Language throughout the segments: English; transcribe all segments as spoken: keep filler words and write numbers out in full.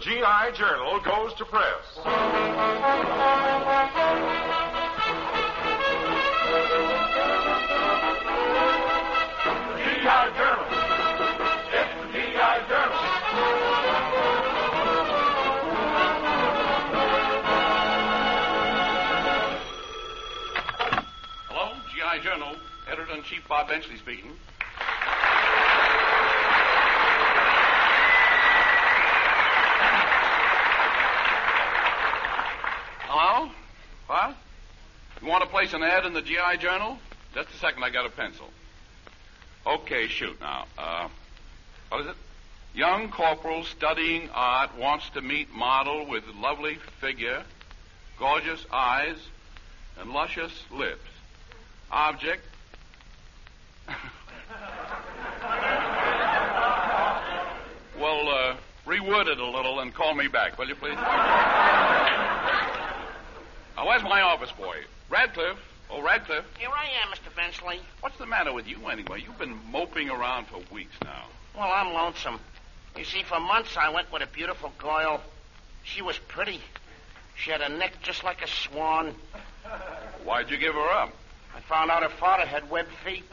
G I Journal goes to press. The G I Journal. It's the G I Journal. Hello, G I Journal. Editor-in-Chief Bob Benchley speaking. Hello? What? You want to place an ad in the G I Journal? Just a second, I got a pencil. Okay, shoot now. Uh, what is it? Young corporal studying art wants to meet model with lovely figure, gorgeous eyes, and luscious lips. Object. Well, uh, reword it a little and call me back, will you, please? Now, where's my office boy? Radcliffe. Oh, Radcliffe. Here I am, Mister Benchley. What's the matter with you, anyway? You've been moping around for weeks now. Well, I'm lonesome. You see, for months I went with a beautiful girl. She was pretty. She had a neck just like a swan. Why'd you give her up? I found out her father had webbed feet.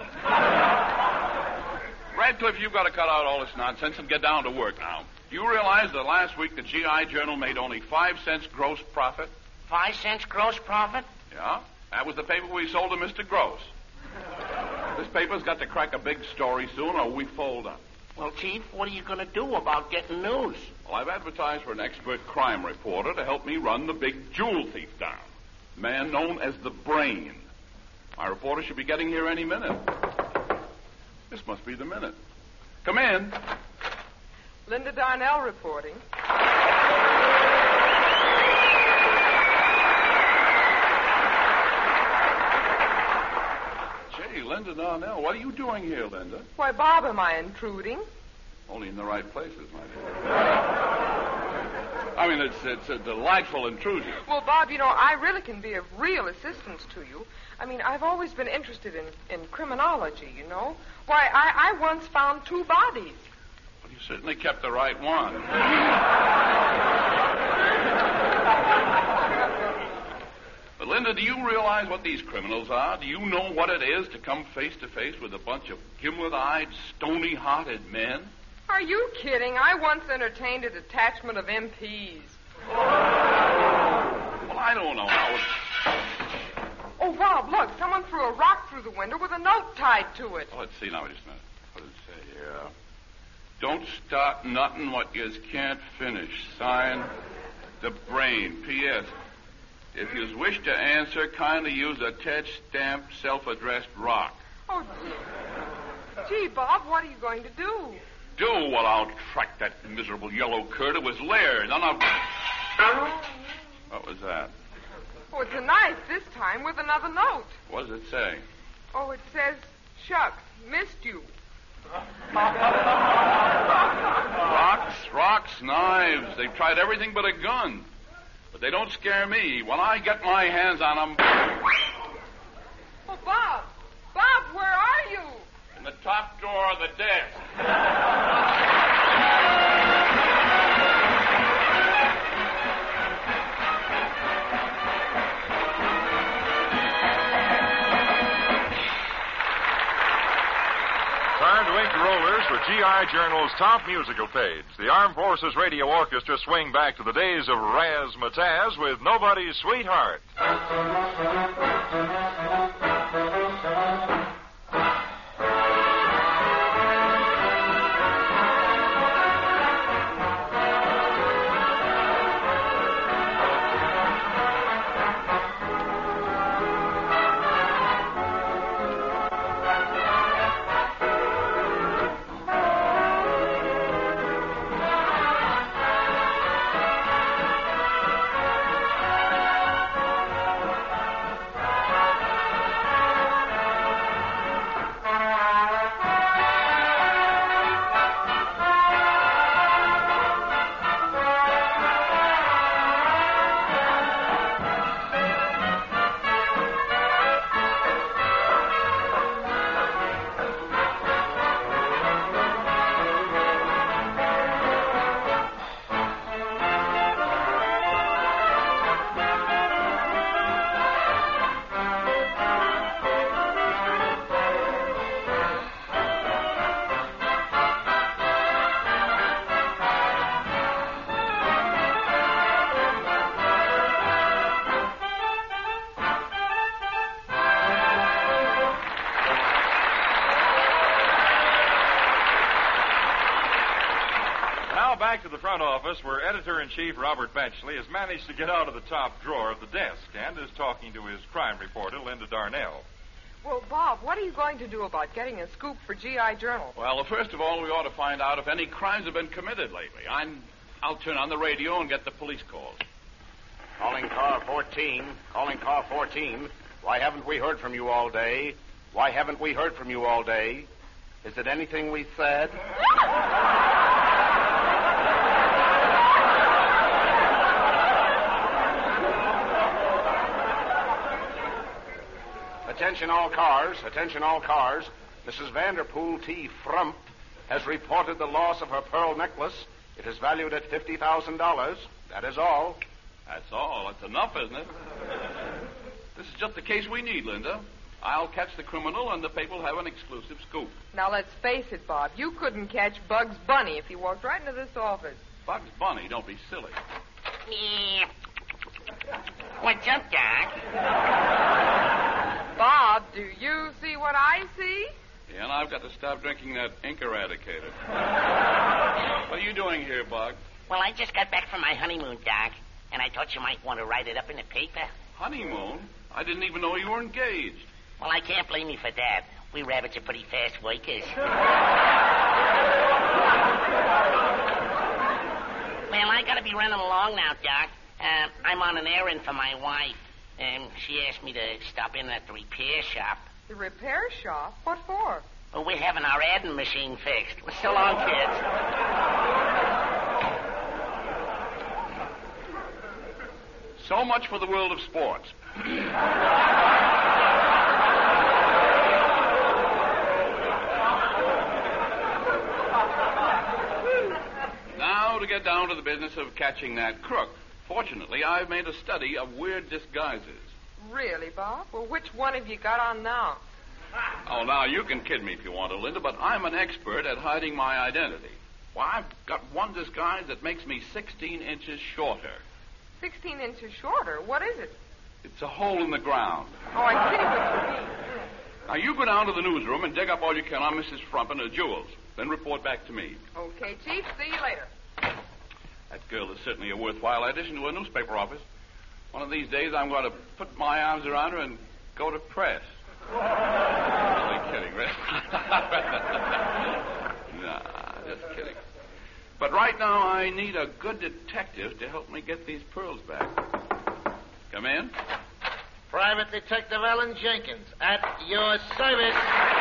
Radcliffe, you've got to cut out all this nonsense and get down to work now. Do you realize that last week the G I Journal made only five cents gross profit? Five cents gross profit? Yeah. That was the paper we sold to Mister Gross. This paper's got to crack a big story soon or we fold up. Well, Chief, what are you going to do about getting news? Well, I've advertised for an expert crime reporter to help me run the big jewel thief down. A man known as the Brain. My reporter should be getting here any minute. This must be the minute. Come in. Linda Darnell reporting. Gee, Linda Darnell, what are you doing here, Linda? Why, Bob, am I intruding? Only in the right places, my dear. I mean, it's it's a delightful intrusion. Well, Bob, you know, I really can be of real assistance to you. I mean, I've always been interested in, in criminology, you know. Why, I, I once found two bodies. Well, you certainly kept the right one. But, Linda, do you realize what these criminals are? Do you know what it is to come face to face with a bunch of gimlet-eyed, stony-hearted men? Are you kidding? I once entertained a detachment of M Ps. Well, I don't know how it... Oh, Bob, look. Someone threw a rock through the window with a note tied to it. Oh, let's see now. Just a minute. What does it say here? Don't start nothing what you can't finish. Sign, The Brain. P S. If you wish to answer, kindly use a touch-stamped, self-addressed rock. Oh, gee. Gee, Bob, what are you going to do? Do? Well, I'll track that miserable yellow cur to his lair. Then I'll... What was that? Oh, it's a knife this time with another note. What does it say? Oh, it says, shucks, missed you. Rocks, rocks, knives. They've tried everything but a gun. But they don't scare me. When I get my hands on them... Oh, Bob. Bob, where are you? In the top drawer of the desk. Time to ink the rollers for G I Journal's top musical page. The Armed Forces Radio Orchestra swing back to the days of Razzmatazz with Nobody's Sweetheart. now back to the front office where editor-in-chief Robert Benchley has managed to get out of the top drawer of the desk and is talking to his crime reporter, Linda Darnell. Well, Bob, what are you going to do about getting a scoop for G I Journal? Well, first of all, we ought to find out if any crimes have been committed lately. I'm, I'll turn on the radio and get the police calls. Calling car fourteen. Calling car fourteen. Why haven't we heard from you all day? Why haven't we heard from you all day? Is it anything we said? Attention all cars. Attention all cars. Missus Vanderpool T. Frump has reported the loss of her pearl necklace. It is valued at fifty thousand dollars. That is all. That's all. That's enough, isn't it? This is just the case we need, Linda. I'll catch the criminal, and the paper will have an exclusive scoop. Now, let's face it, Bob. You couldn't catch Bugs Bunny if he walked right into this office. Bugs Bunny? Don't be silly. Yeah. What's up, Doc? Bob, do you see what I see? Yeah, and I've got to stop drinking that ink eradicator. What are you doing here, Bug? Well, I just got back from my honeymoon, Doc, and I thought you might want to write it up in the paper. Honeymoon? I didn't even know you were engaged. Well, I can't blame you for that. We rabbits are pretty fast workers. Well, I gotta be running along now, Doc. Uh, I'm on an errand for my wife. And she asked me to stop in at the repair shop. The repair shop? What for? Well, we're having our adding machine fixed. Well, so long, kids. So much for the world of sports. Now to get down to the business of catching that crook. Fortunately, I've made a study of weird disguises. Really, Bob? Well, which one have you got on now? Oh, now, you can kid me if you want to, Linda, but I'm an expert at hiding my identity. Well, I've got one disguise that makes me sixteen inches shorter. Sixteen inches shorter? What is it? It's a hole in the ground. Oh, I see what you mean. Now, you go down to the newsroom and dig up all you can on Missus Frump and her jewels. Then report back to me. Okay, Chief. See you later. That girl is certainly a worthwhile addition to a newspaper office. One of these days, I'm going to put my arms around her and go to press. Only kidding, right? Nah, just kidding. But right now, I need a good detective to help me get these pearls back. Come in. Private Detective Ellen Jenkins, at your service.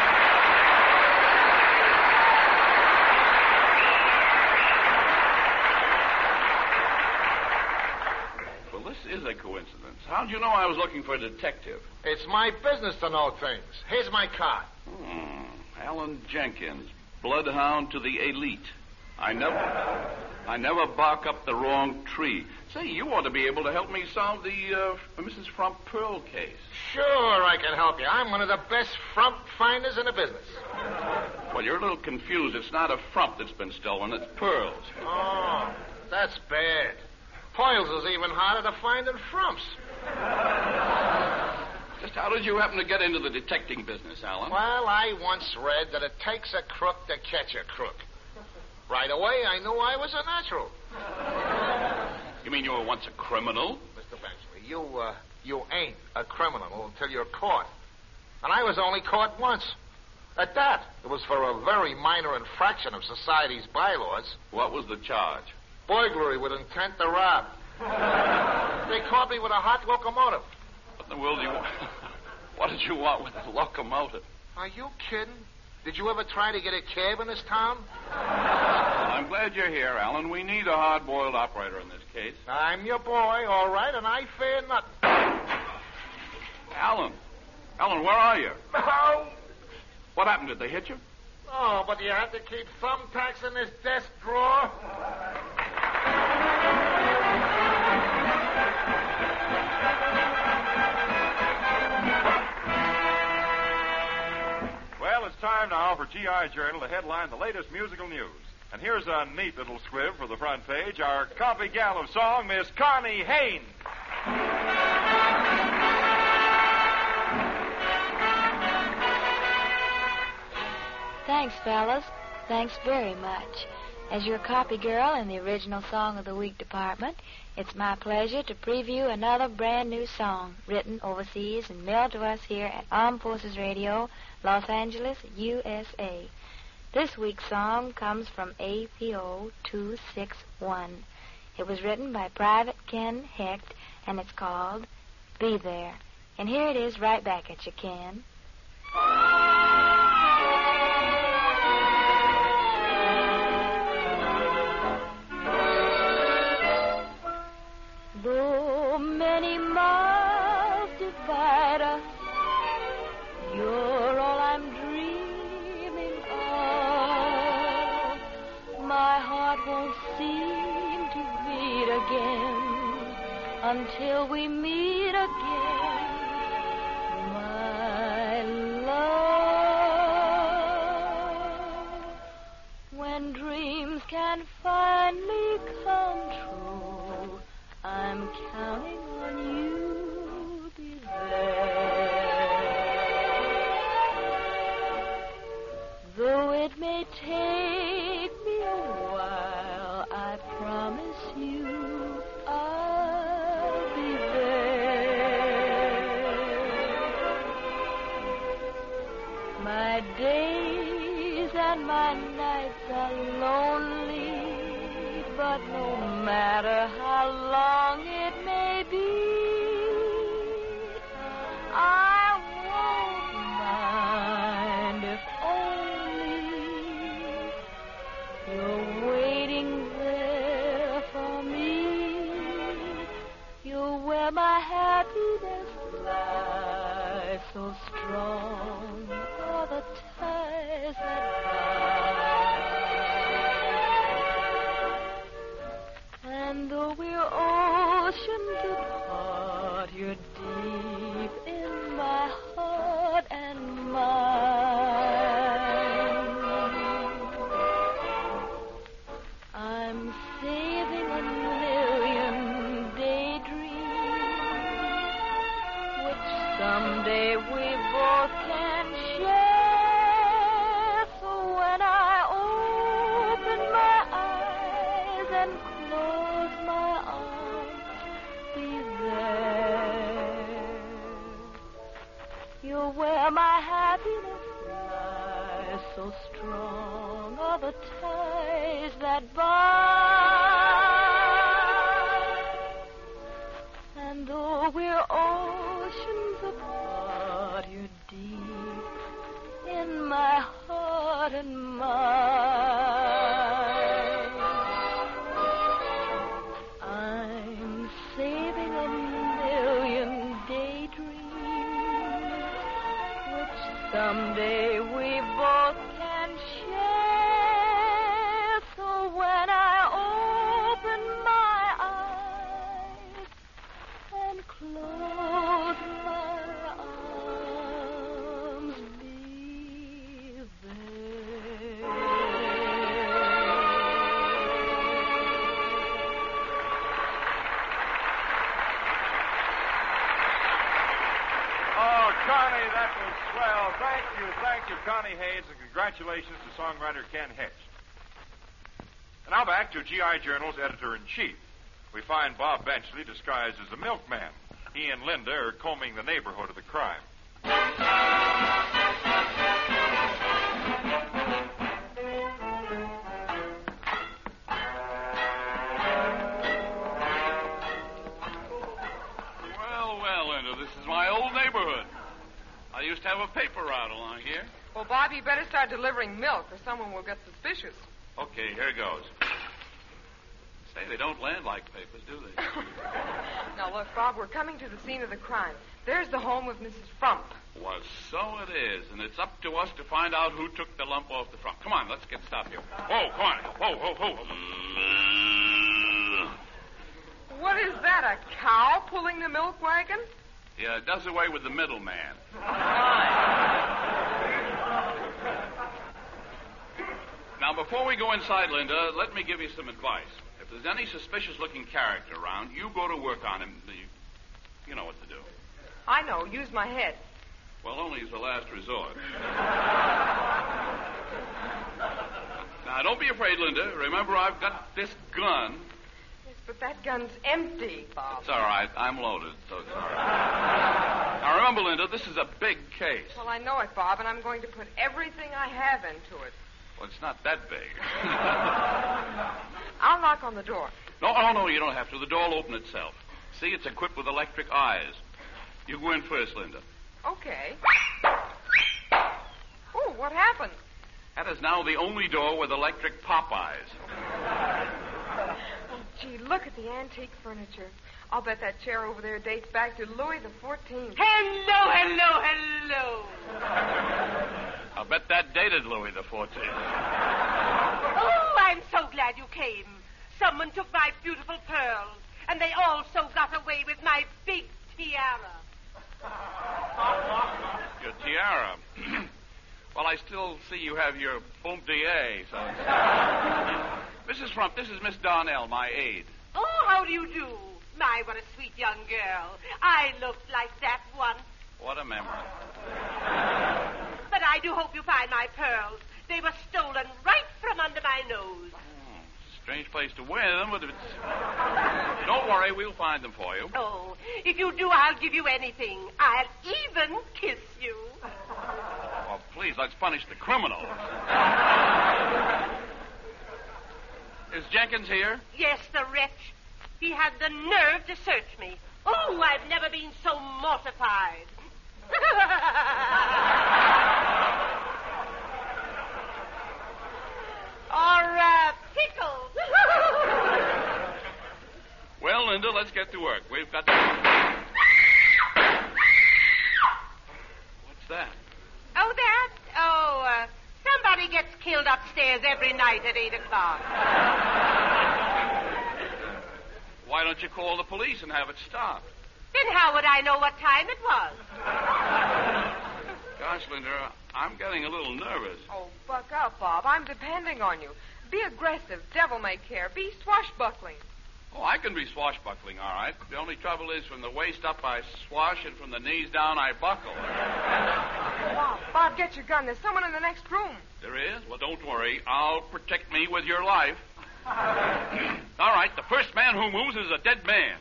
Well, this is a coincidence. How'd you know I was looking for a detective? It's my business to know things. Here's my card. Hmm. Alan Jenkins, bloodhound to the elite. I never, I never bark up the wrong tree. Say, you ought to be able to help me solve the uh, Missus Frump Pearl case. Sure, I can help you. I'm one of the best frump finders in the business. Well, you're a little confused. It's not a frump that's been stolen. It's pearls. Oh, that's bad. Pearls is even harder to find than frumps. Just how did you happen to get into the detecting business, Alan? Well, I once read that it takes a crook to catch a crook. Right away, I knew I was a natural. You mean you were once a criminal? Mister Benchley, you, uh, you ain't a criminal until you're caught. And I was only caught once. At that, it was for a very minor infraction of society's bylaws. What was the charge? Burglary with intent to rob. They caught me with a hot locomotive. What in the world do you want? What did you want with a locomotive? Are you kidding? Did you ever try to get a cab in this town? I'm glad you're here, Alan. We need a hard-boiled operator in this case. I'm your boy, all right, and I fear nothing. Alan. Alan, where are you? Oh. What happened? Did they hit you? Oh, but you have to keep thumbtacks in this desk drawer. Well, it's time now for G I Journal to headline the latest musical news. And here's a neat little squib for the front page. Our copy gal of song, Miss Connie Haynes. Thanks, fellas. Thanks very much. As your copy girl in the original Song of the Week department, it's my pleasure to preview another brand new song written overseas and mailed to us here at Armed Forces Radio, Los Angeles, U S A. This week's song comes from A P O two six one. It was written by Private Ken Hecht, and it's called Be There. And here it is right back at you, Ken. Though many miles divide us, you're all I'm dreaming of. My heart won't seem to beat again until we meet again, my love. When dreams can finally come true, I'm counting on you, be there. Though it may take me a while, I promise you I'll be there. My days and my nights are lonely, but no matter how long it may be, I won't mind if only you're waiting there for me. You're where my happiness lies, so strong are the ties that bind. And though we're oceans apart, you're deep in my heart and mind. I'm saving a million daydreams, which someday we both can share. So when I open my eyes and close my arms, be there. You're where my happiness lies, so strong are the ties that bind. And though we're oceans apart, you're deep in my heart and mind. I'm saving a million daydreams, which someday we both can share. So when I open my eyes and close my arms, be there. Oh, Connie, that was swell. Thank you, thank you, Connie Hayes, and congratulations to songwriter Ken Hecht. And now back to G I. Journal's editor-in-chief. We find Bob Benchley disguised as a milkman. He and Linda are combing the neighborhood of the crime. Well, well, Linda, this is my old neighborhood. I used to have a paper route along here. Well, Bob, you better start delivering milk or someone will get suspicious. Okay, here goes. Say, they don't land like papers, do they? Now, look, Bob, we're coming to the scene of the crime. There's the home of Missus Frump. Well, so it is, and it's up to us to find out who took the lump off the front. Come on, let's get stopped here. Whoa, come on. Whoa, whoa, whoa. What is that, a cow pulling the milk wagon? Yeah, it does away with the middleman. Now, before we go inside, Linda, let me give you some advice. If there's any suspicious-looking character around, you go to work on him. You, you know what to do. I know. Use my head. Well, only as a last resort. Now, Now, don't be afraid, Linda. Remember, I've got this gun. Yes, but that gun's empty, Bob. It's all right. I'm loaded, so it's all right. Now, remember, Linda, this is a big case. Well, I know it, Bob, and I'm going to put everything I have into it. Well, it's not that big. I'll knock on the door. No, oh, no, you don't have to. The door will open itself. See, it's equipped with electric eyes. You go in first, Linda. Okay. Oh, what happened? That is now the only door with electric pop eyes. Oh, gee, look at the antique furniture. I'll bet that chair over there dates back to Louis the Fourteenth. Hello, hello, hello. I'll bet that dated Louis the Fourteenth. Oh, I'm so glad you came. Someone took my beautiful pearls, and they also got away with my big tiara. Your tiara? Well, I still see you have your boom da, so... Missus Frump, this is Miss Darnell, my aide. Oh, how do you do? My, what a sweet young girl. I looked like that once. What a memory. But I do hope you find my pearls. They were stolen right from under my nose. Oh, strange place to wear them, but it's... Don't worry, we'll find them for you. Oh, if you do, I'll give you anything. I'll even kiss you. Oh, please, let's punish the criminal. Is Jenkins here? Yes, the wretch. He had the nerve to search me. Oh, I've never been so mortified. or, uh, pickles. Well, Linda, let's get to work. We've got to... What's that? Oh, that? Oh, uh, somebody gets killed upstairs every night at eight o'clock. Why don't you call the police and have it stopped? Then how would I know what time it was? Gosh, Linda, I'm getting a little nervous. Oh, buck up, Bob. I'm depending on you. Be aggressive, devil-may-care. Be swashbuckling. Oh, I can be swashbuckling, all right. The only trouble is from the waist up I swash and from the knees down I buckle. Bob, Bob, get your gun. There's someone in the next room. There is? Well, don't worry. I'll protect me with your life. All right, the first man who moves is a dead man.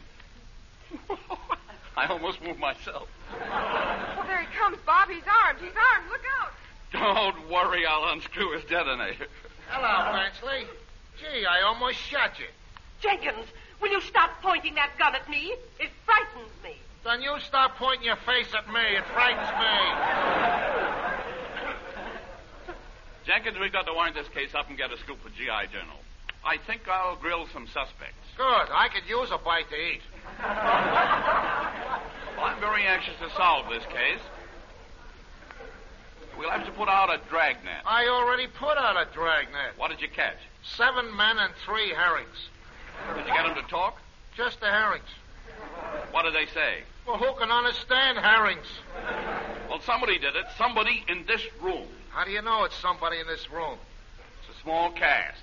I almost moved myself. Well, there he comes, Bob. He's armed. He's armed. Look out. Don't worry, I'll unscrew his detonator. Hello, Benchley. Gee, I almost shot you. Jenkins, will you stop pointing that gun at me? It frightens me. Then you stop pointing your face at me. It frightens me. Jenkins, we've got to wind this case up and get a scoop for G I Journal. I think I'll grill some suspects. Good. I could use a bite to eat. Well, I'm very anxious to solve this case. We'll have to put out a dragnet. I already put out a dragnet. What did you catch? Seven men and three herrings. Did you get them to talk? Just the herrings. What did they say? Well, who can understand herrings? Well, somebody did it. Somebody in this room. How do you know it's somebody in this room? It's a small cast.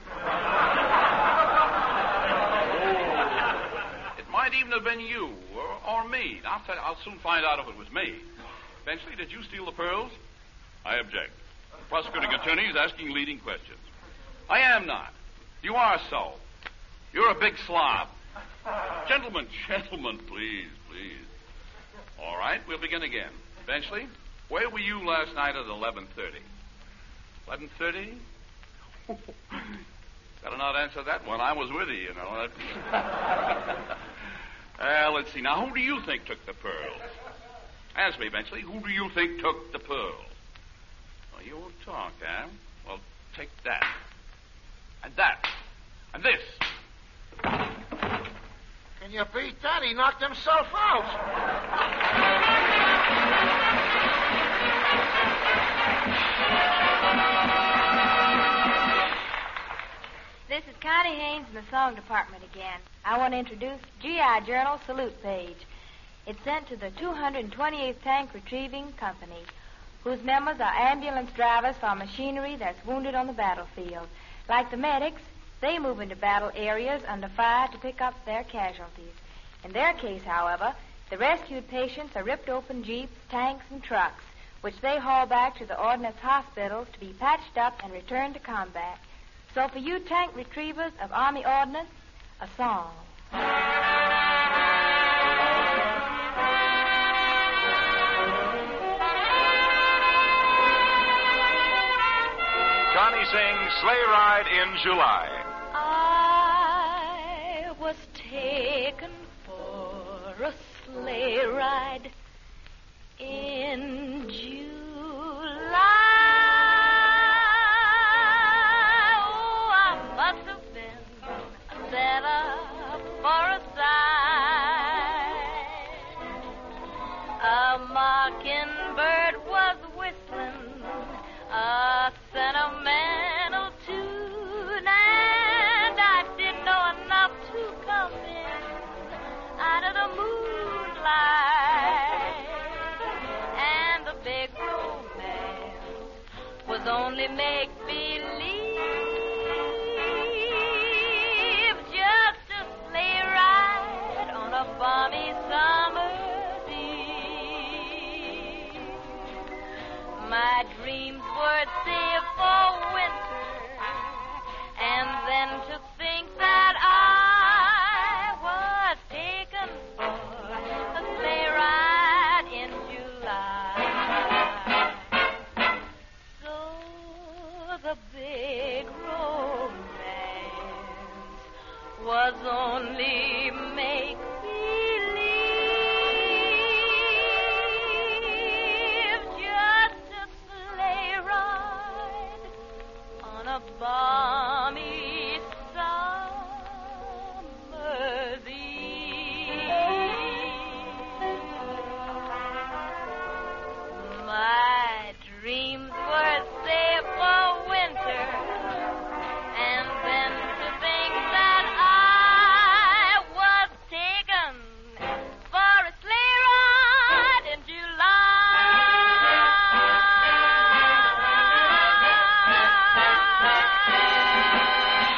It might even have been you or, or me. I'll, tell you, I'll soon find out if it was me. Benchley, did you steal the pearls? I object. The prosecuting attorney is asking leading questions. I am not. You are so. You're a big slob. Gentlemen, gentlemen, please, please. All right, we'll begin again. Benchley, where were you last night at eleven thirty? eleven thirty? Better not answer that one. I was with you, you know. uh, let's see. Now, who do you think took the pearls? Ask me, Benchley, who do you think took the pearls? Well, you won't talk, eh? Well, take that. And that. And this. Can you beat that? He knocked himself out. This is Connie Haynes in the song department again. I want to introduce G I Journal Salute Page. It's sent to the two hundred twenty-eighth Tank Retrieving Company, whose members are ambulance drivers for machinery that's wounded on the battlefield. Like the medics, they move into battle areas under fire to pick up their casualties. In their case, however, the rescued patients are ripped open jeeps, tanks, and trucks, which they haul back to the ordnance hospitals to be patched up and returned to combat. So for you tank retrievers of Army Ordnance, a song. Johnny sings Sleigh Ride in July. I was taken for a sleigh ride in July. Oh, I must have been set up for a sight. A mockingbird was whistling a sentimental tune, and I didn't know enough to come in out of the moonlight. And the big romance was only make-believe, just a sleigh ride on a balmy summer's eve. My dreams were safe for winter, and then to think that I was taken for a sleigh ride in July. So the big romance was only make-believe, just a sleigh ride on a balmy summer's eve. My dreams were safe for winter, and then to think that I was taken for a sleigh ride in July.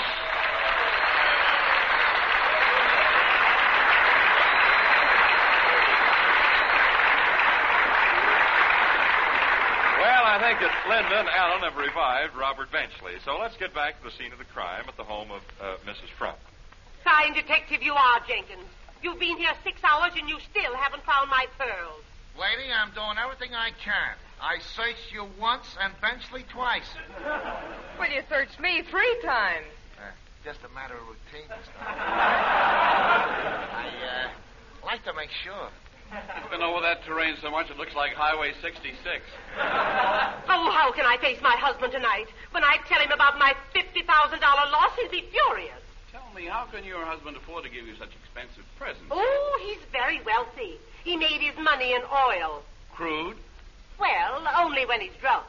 Well, I think that Linda and Alan have revived Robert Benchley. So let's get back to the scene of the crime at the home of uh, Missus Frump. Fine detective you are, Jenkins. You've been here six hours and you still haven't found my pearls. Lady, I'm doing everything I can. I searched you once and Benchley twice. Well, you searched me three times. Uh, just a matter of routine this time. I, uh, like to make sure. I've been over that terrain so much it looks like Highway sixty-six. Oh, how can I face my husband tonight? When I tell him about my fifty thousand dollars loss, he'll be furious. Tell me, how can your husband afford to give you such expensive presents? Oh, he's very wealthy. He made his money in oil. Crude? Well, only when he's drunk.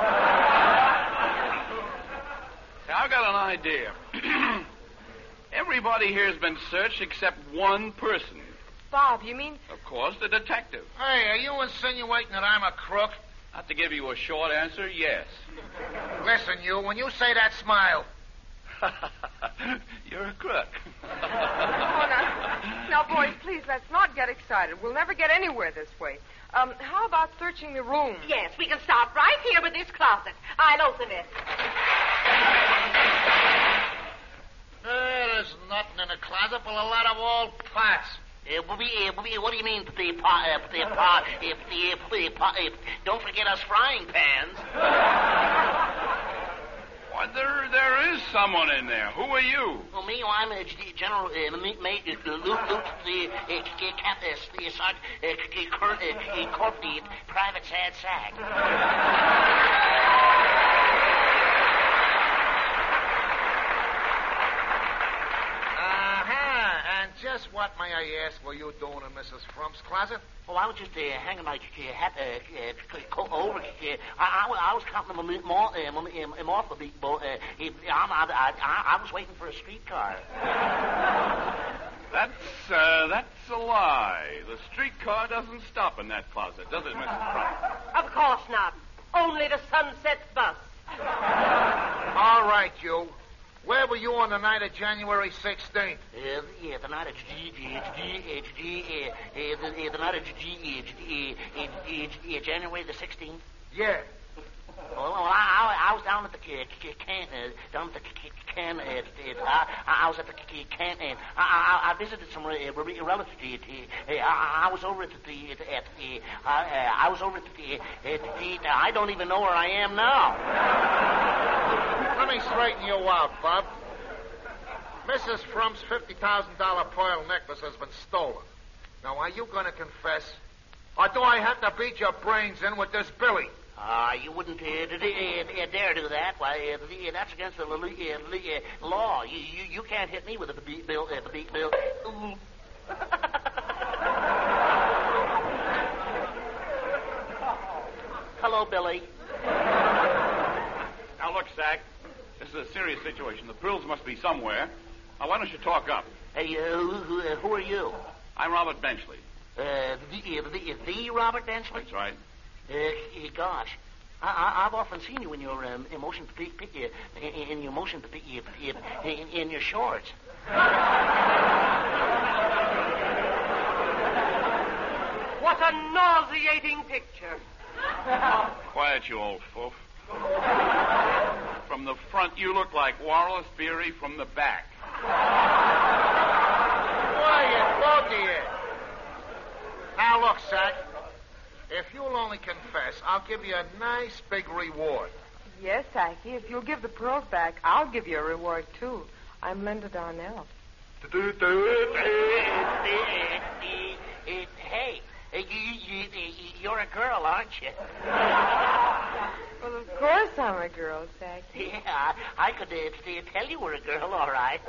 Say, I've got an idea. Everybody here has been searched except one person. Bob, you mean... Of course, the detective. Hey, are you insinuating that I'm a crook? Not to give you a short answer, yes. Listen, you, when you say that, smile. You're a crook. Oh, now, now, boys, please, let's not get excited. We'll never get anywhere this way. Um, how about searching the room? Yes, we can start right here with this closet. I'll open it. There's nothing in the closet but a lot of old pots. Uh, what, do you, uh, what do you mean, the pot? Uh, the pot? Uh, the, uh, pot uh, don't forget us frying pans. Why, there, there is someone in there. Who are you? Well, me, well, I'm uh, G- General uh, Mate uh, Luke, Luke, the uh, Cap, uh, the Sergeant, uh, Kurt, uh, Corp, the Private Sad Sack. Just what, may I ask, were you doing in Missus Frump's closet? Oh, I was just uh, hanging my uh, hat uh, uh, coat over. Uh, I, I, I was counting them more, uh, more for the boy. Uh, I, I, I was waiting for a streetcar. That's uh, that's a lie. The streetcar doesn't stop in that closet, does it, Missus Frump? Of course not. Only the Sunset bus. All right, you. Where were you on the night of January sixteenth? Uh, yeah, the night of G, G, G, G, uh, the, uh, the night of G, G, uh, January the sixteenth. Yeah. Well, well I, I was down at the can, uh, down at the can, uh, I, I was at the can, and I, I, I visited some relatives. I, I was over at the, at the, I was over at the, at the, I don't even know where I am now. Let me straighten you out, Bob. Missus Frump's fifty thousand dollars pearl necklace has been stolen. Now, are you going to confess? Or do I have to beat your brains in with this Billy? Ah, uh, you wouldn't uh, d- d- uh, dare do that. Why, uh, the, uh, that's against the uh, uh, law. You, you you can't hit me with a b- bill. Uh, b- bill. Hello, Billy. Now, look, Sack. This is a serious situation. The pearls must be somewhere. Now, why don't you talk up? Hey, uh, who, who, uh, who are you? I'm Robert Benchley. Uh, the, uh, the, the Robert Benchley? That's right. Uh, gosh, I, I, I've often seen you in your um, emotion, p- p- uh, in your motion, p- uh, in, in your shorts. What a nauseating picture. Quiet, you old foof. From the front, you look like Wallace Beery from the back. Quiet, both of you. Now, look, Sack. If you'll only confess, I'll give you a nice big reward. Yes, Sacky. If you'll give the pearls back, I'll give you a reward, too. I'm Linda Darnell. Hey, you, you, you're a girl, aren't you? Well, of course I'm a girl, Sacky. Yeah, I could uh, tell you were a girl, all right.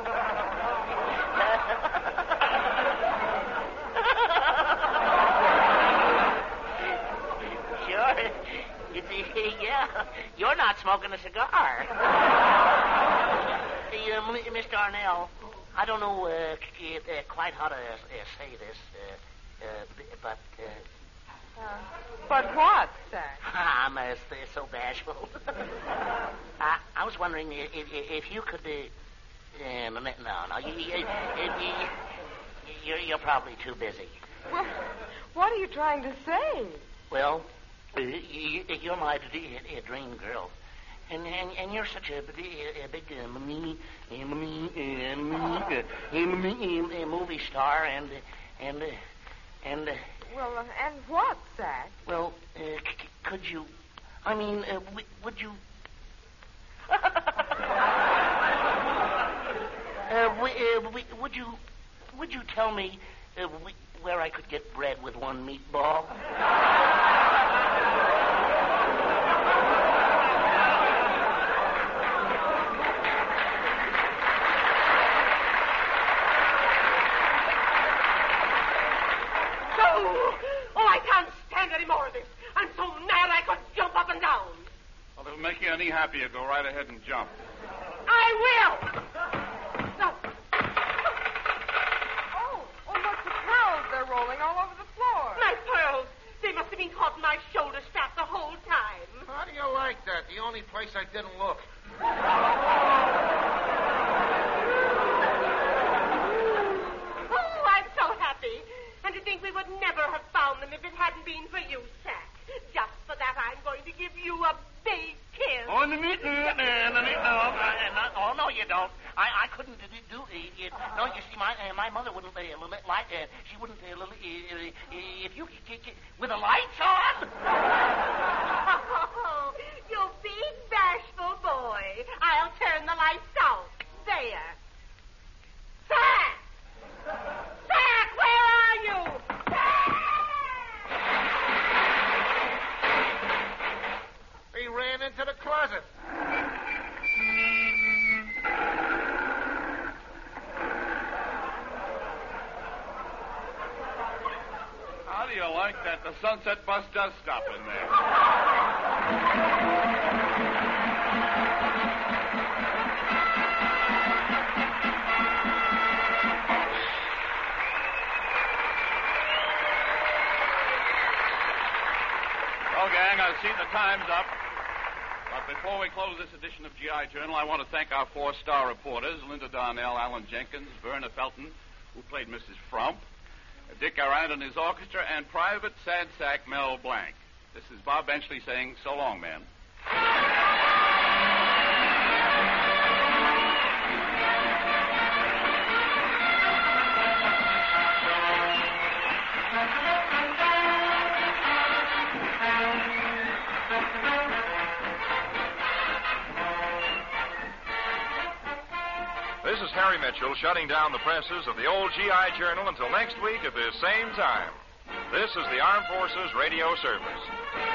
Sure. Yeah, you're not smoking a cigar. uh, Miss Darnell, I don't know uh, uh, quite how to uh, say this, uh, uh, but... Uh, Uh, but what, Sack? I'm uh, so bashful. I, I was wondering if, if, if you could... Uh, uh, no, no, you, you, you, you're, you're probably too busy. Well, what are you trying to say? Well, uh, you, you're my uh, dream girl. And, and and you're such a, a, a big uh, me, uh, me, uh, me, uh, movie star, and and uh, and. Uh, Well, uh, and what, Sack? Well, uh, c- could you? I mean, uh, w- would you? uh, w- uh, w- would you? Would you tell me uh, w- where I could get bread with one meatball? Any more of this. I'm so mad I could jump up and down. Well, if it'll make you any happier, go right ahead and jump. I will. No. Oh, oh, look, the pearls. They're rolling all over the floor. My pearls. They must have been caught in my shoulder strap the whole time. How do you like that? The only place I didn't look. Oh, I'm so happy. And to think we would never have found them if it hadn't been for you, Sack. Just for that, I'm going to give you a big kiss. Oh, no, no, no, no, no, no, oh, no, you don't. I, I couldn't do, do it. No, you see, my uh, my mother wouldn't uh, like uh, she wouldn't uh, uh, if you with the lights on. Oh, you big bashful boy! I'll turn the lights out. There, Sack. Sack, where are you? He ran into the closet. How do you like that? The Sunset bus does stop in there. Well, gang, I see the time's up. But before we close this edition of G I Journal, I want to thank our four-star reporters, Linda Darnell, Alan Jenkins, Verna Felton, who played Missus Frump, Dick Arand and his orchestra, and Private Sad Sack Mel Blanc. This is Bob Benchley saying so long, man. Harry Mitchell shutting down the presses of the old G I Journal until next week at this same time. This is the Armed Forces Radio Service.